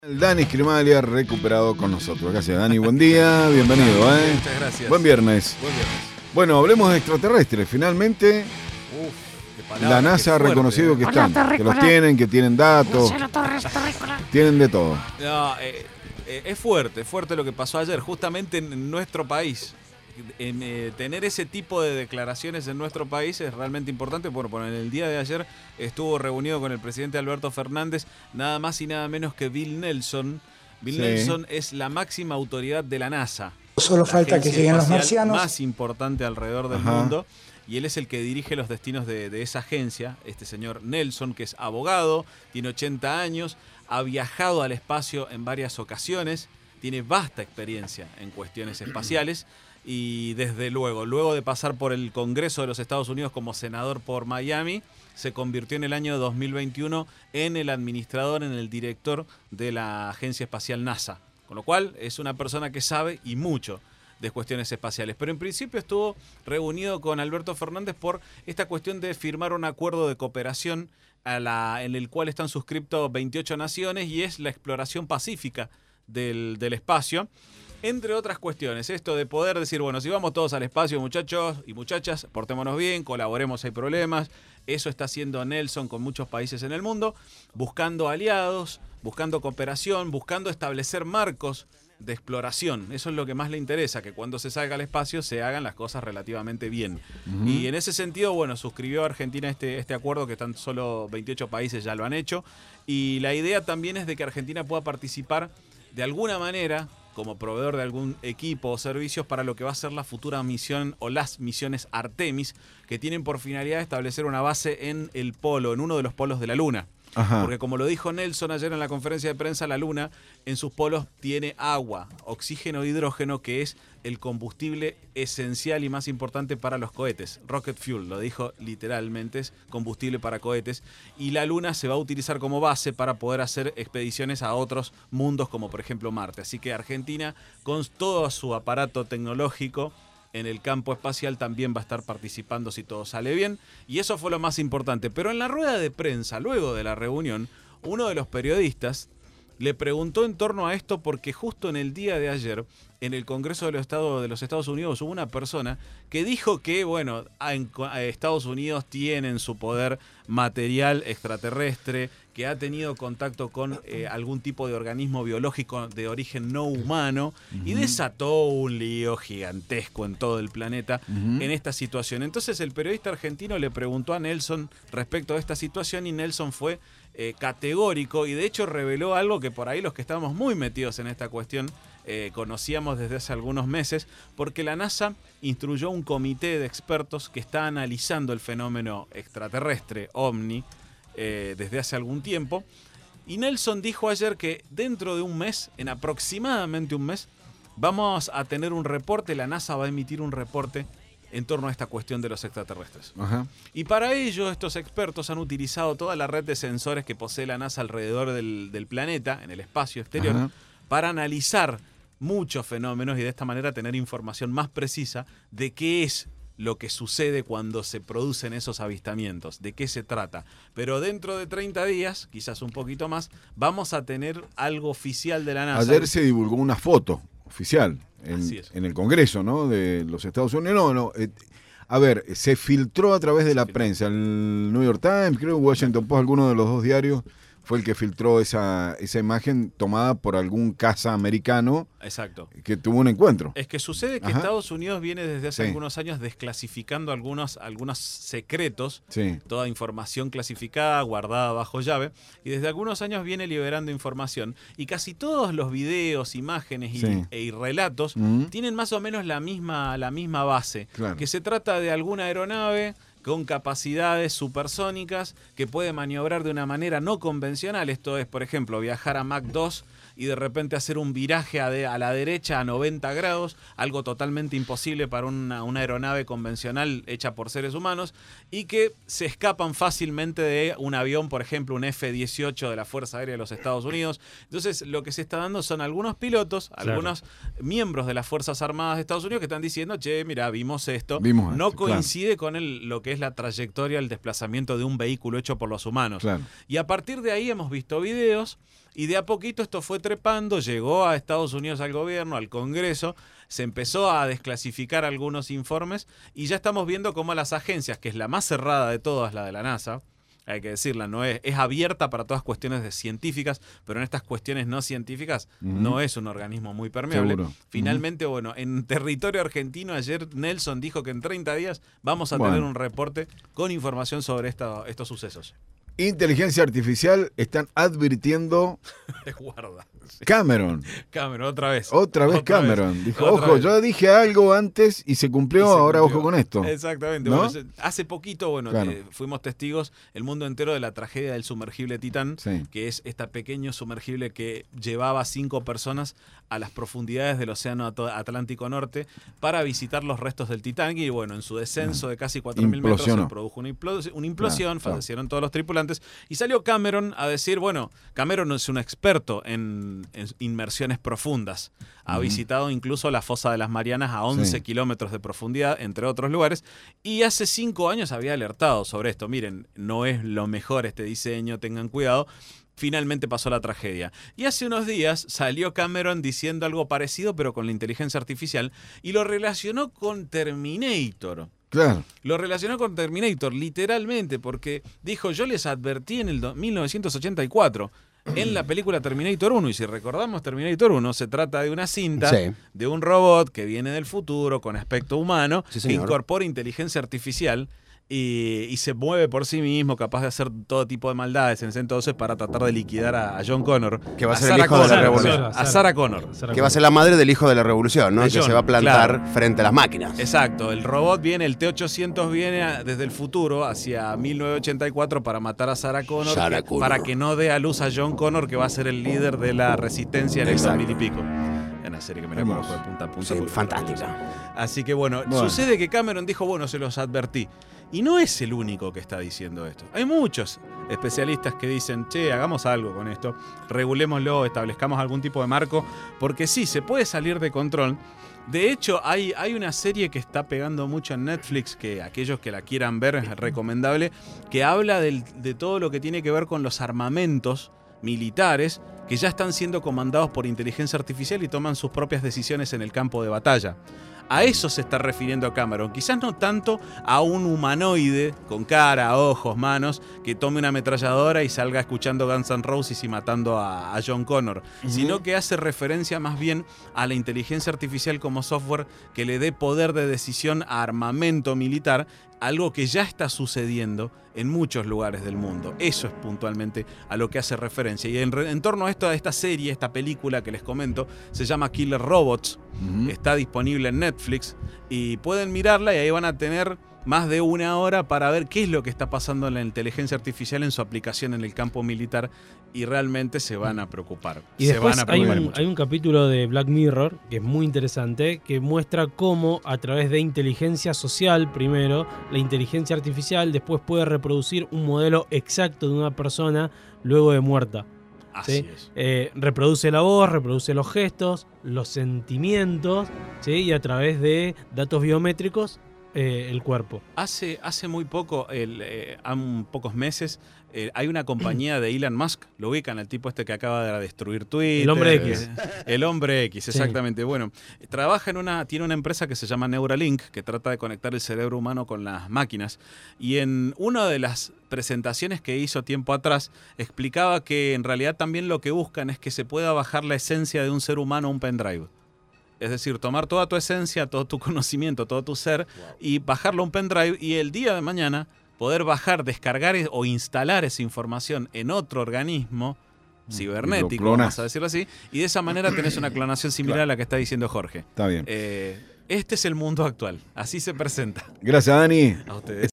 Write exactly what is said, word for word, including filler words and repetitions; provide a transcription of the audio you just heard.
El Dani Scrimalia recuperado con nosotros. Gracias, Dani. Buen día, bienvenido. ¿eh? Muchas gracias. Buen viernes. Buen viernes. Bueno, hablemos de extraterrestres. Finalmente, Uf, qué palabra, la NASA ha qué fuerte. reconocido que están, que los tienen, que tienen datos, tienen de todo. No, eh, eh, es fuerte, es fuerte lo que pasó ayer, justamente en nuestro país. En, eh, tener ese tipo de declaraciones en nuestro país es realmente importante. Bueno, bueno, en el día de ayer estuvo reunido con el presidente Alberto Fernández, nada más y nada menos que Bill Nelson. Bill Sí. Nelson es la máxima autoridad de la NASA. Solo la falta que agencia lleguen los espacial marcianos. más importante alrededor del Ajá. mundo. Y él es el que dirige los destinos de, de esa agencia, este señor Nelson, que es abogado, tiene ochenta años, ha viajado al espacio en varias ocasiones, tiene vasta experiencia en cuestiones espaciales. Y desde luego, luego de pasar por el Congreso de los Estados Unidos como senador por Miami, se convirtió en el año dos mil veintiuno en el administrador, en el director de la Agencia Espacial NASA. Con lo cual, es una persona que sabe y mucho de cuestiones espaciales. Pero en principio estuvo reunido con Alberto Fernández por esta cuestión de firmar un acuerdo de cooperación a la, en el cual están suscriptos veintiocho naciones y es la exploración pacífica del, del espacio. Entre otras cuestiones, esto de poder decir, bueno, si vamos todos al espacio, muchachos y muchachas, portémonos bien, colaboremos si hay problemas. Eso está haciendo Nelson con muchos países en el mundo, buscando aliados, buscando cooperación, buscando establecer marcos de exploración. Eso es lo que más le interesa, que cuando se salga al espacio se hagan las cosas relativamente bien. Uh-huh. Y en ese sentido, bueno, suscribió Argentina este, este acuerdo, que tan solo veintiocho países ya lo han hecho. Y la idea también es de que Argentina pueda participar de alguna manera como proveedor de algún equipo o servicios para lo que va a ser la futura misión o las misiones Artemis, que tienen por finalidad establecer una base en el polo, en uno de los polos de la Luna. Ajá. Porque como lo dijo Nelson ayer en la conferencia de prensa, la Luna en sus polos tiene agua, oxígeno e hidrógeno, que es el combustible esencial y más importante para los cohetes. Rocket fuel, lo dijo literalmente, es combustible para cohetes. Y la Luna se va a utilizar como base para poder hacer expediciones a otros mundos, como por ejemplo Marte. Así que Argentina, con todo su aparato tecnológico en el campo espacial, también va a estar participando si todo sale bien. Y eso fue lo más importante. Pero en la rueda de prensa, luego de la reunión, uno de los periodistas le preguntó en torno a esto, porque justo en el día de ayer, en el Congreso de los Estados, de los Estados Unidos, hubo una persona que dijo que, bueno, en Estados Unidos tienen su poder material extraterrestre, que ha tenido contacto con eh, algún tipo de organismo biológico de origen no humano, uh-huh. y desató un lío gigantesco en todo el planeta uh-huh. en esta situación. Entonces el periodista argentino le preguntó a Nelson respecto a esta situación y Nelson fue eh, categórico y de hecho reveló algo que por ahí los que estábamos muy metidos en esta cuestión eh, conocíamos desde hace algunos meses, porque la NASA instruyó un comité de expertos que está analizando el fenómeno extraterrestre OVNI Eh, desde hace algún tiempo, y Nelson dijo ayer que dentro de un mes, en aproximadamente un mes, vamos a tener un reporte, la NASA va a emitir un reporte en torno a esta cuestión de los extraterrestres. Ajá. Y para ello estos expertos han utilizado toda la red de sensores que posee la NASA alrededor del, del planeta, en el espacio exterior, Ajá. para analizar muchos fenómenos y de esta manera tener información más precisa de qué es lo que sucede cuando se producen esos avistamientos, de qué se trata. Pero dentro de treinta días, quizás un poquito más, vamos a tener algo oficial de la NASA. Ayer se divulgó una foto oficial en, en el Congreso, ¿no?, de los Estados Unidos. No, no. Eh, a ver, se filtró a través de la prensa. El New York Times, creo, Washington Post, alguno de los dos diarios fue el que filtró esa, esa imagen tomada por algún caza americano. Exacto. Que tuvo un encuentro. Es que sucede que Ajá. Estados Unidos viene desde hace sí. algunos años desclasificando algunos, algunos secretos, sí. toda información clasificada, guardada bajo llave, y desde algunos años viene liberando información. Y casi todos los videos, imágenes y, sí. y relatos uh-huh. tienen más o menos la misma, la misma base. Claro. Que se trata de alguna aeronave con capacidades supersónicas que puede maniobrar de una manera no convencional. Esto es, por ejemplo, viajar a Mach dos y de repente hacer un viraje a, de, a la derecha a noventa grados, algo totalmente imposible para una, una aeronave convencional hecha por seres humanos, y que se escapan fácilmente de un avión, por ejemplo, un F dieciocho de la Fuerza Aérea de los Estados Unidos. Entonces, lo que se está dando son algunos pilotos, claro. algunos miembros de las Fuerzas Armadas de Estados Unidos que están diciendo, che, mira, vimos esto, vimos no esto, coincide claro. con el, lo que que es la trayectoria, el desplazamiento de un vehículo hecho por los humanos. Claro. Y a partir de ahí hemos visto videos y de a poquito esto fue trepando, llegó a Estados Unidos al gobierno, al Congreso, se empezó a desclasificar algunos informes y ya estamos viendo cómo las agencias, que es la más cerrada de todas, la de la NASA, hay que decirla, no es, es abierta para todas cuestiones de científicas, pero en estas cuestiones no científicas uh-huh. no es un organismo muy permeable. Seguro. Finalmente, uh-huh. bueno, en territorio argentino ayer Nelson dijo que en treinta días vamos a bueno. tener un reporte con información sobre esta, estos sucesos. Inteligencia artificial están advirtiendo guarda sí. Cameron. Cameron, otra vez. Otra vez otra Cameron. Vez. Dijo, otra ojo, vez. yo dije algo antes y se cumplió, y se ahora cumplió. Ojo con esto. Exactamente. ¿No? Bueno, hace poquito, bueno, claro. eh, fuimos testigos, el mundo entero, de la tragedia del sumergible Titán, sí. que es este pequeño sumergible que llevaba cinco personas a las profundidades del Océano Atlántico Norte para visitar los restos del Titán. Y bueno, en su descenso de casi cuatro mil metros se produjo una, implos una implosión, claro, fallecieron claro. todos los tripulantes y salió Cameron a decir, bueno, Cameron es un experto en, en inmersiones profundas. Ha uh-huh. visitado incluso la fosa de las Marianas a once sí. kilómetros de profundidad, entre otros lugares, y hace cinco años había alertado sobre esto. Miren, no es lo mejor este diseño, tengan cuidado. Finalmente pasó la tragedia. Y hace unos días salió Cameron diciendo algo parecido, pero con la inteligencia artificial, y lo relacionó con Terminator. Claro. Lo relacionó con Terminator, literalmente, porque dijo, yo les advertí en el mil novecientos ochenta y cuatro, en la película Terminator uno, y si recordamos Terminator uno, se trata de una cinta sí. de un robot que viene del futuro con aspecto humano, sí, que incorpora inteligencia artificial y, y se mueve por sí mismo, capaz de hacer todo tipo de maldades en ese entonces para tratar de liquidar a, a John Connor. Que va a, a ser Sarah el hijo Connor, de la revolución. A Sarah Connor. Que va a ser la madre del hijo de la revolución, ¿no? De que John, se va a plantar claro. frente a las máquinas. Exacto. El robot viene, el T ochocientos viene a, desde el futuro hacia mil novecientos ochenta y cuatro para matar a Sarah Connor, Sarah que, Connor. para que no dé a luz a John Connor, que va a ser el líder de la resistencia en el dos mil y pico. En la serie que me la conozco de punta a punta. Sí, fantástica. Así que bueno, bueno, sucede que Cameron dijo, bueno, se los advertí. Y no es el único que está diciendo esto. Hay muchos especialistas que dicen, che, hagamos algo con esto, regulémoslo, establezcamos algún tipo de marco, porque sí, se puede salir de control. De hecho, hay, hay una serie que está pegando mucho en Netflix, que aquellos que la quieran ver es recomendable, que habla del, de todo lo que tiene que ver con los armamentos militares que ya están siendo comandados por inteligencia artificial y toman sus propias decisiones en el campo de batalla. A eso se está refiriendo Cameron, quizás no tanto a un humanoide con cara, ojos, manos, que tome una ametralladora y salga escuchando Guns N' Roses y matando a, a John Connor, uh-huh. sino que hace referencia más bien a la inteligencia artificial como software que le dé poder de decisión a armamento militar, algo que ya está sucediendo en muchos lugares del mundo. Eso es puntualmente a lo que hace referencia. Y en, en torno a esto, a esta serie, esta película que les comento, se llama Killer Robots. Uh-huh. Está disponible en Netflix y pueden mirarla y ahí van a tener más de una hora para ver qué es lo que está pasando en la inteligencia artificial en su aplicación en el campo militar y realmente se van a preocupar. Y se después van a preocupar hay, un, hay un capítulo de Black Mirror que es muy interesante, que muestra cómo a través de inteligencia social, primero, la inteligencia artificial después puede reproducir un modelo exacto de una persona luego de muerta. Así ¿sí? es. Eh, reproduce la voz, reproduce los gestos, los sentimientos, ¿sí? Y a través de datos biométricos Eh, el cuerpo. Hace, hace muy poco, el, eh, han pocos meses, eh, hay una compañía de Elon Musk, lo ubican, el tipo este que acaba de destruir Twitter. El hombre X. El hombre X, exactamente. Sí. Bueno, trabaja en una, tiene una empresa que se llama Neuralink, que trata de conectar el cerebro humano con las máquinas. Y en una de las presentaciones que hizo tiempo atrás, explicaba que en realidad también lo que buscan es que se pueda bajar la esencia de un ser humano a un pendrive. Es decir, tomar toda tu esencia, todo tu conocimiento, todo tu ser wow. y bajarlo a un pendrive y el día de mañana poder bajar, descargar o instalar esa información en otro organismo cibernético, vamos a decirlo así, y de esa manera tenés una clonación similar claro. a la que está diciendo Jorge. Está bien. Eh, este es el mundo actual, así se presenta. Gracias, Dani. A ustedes.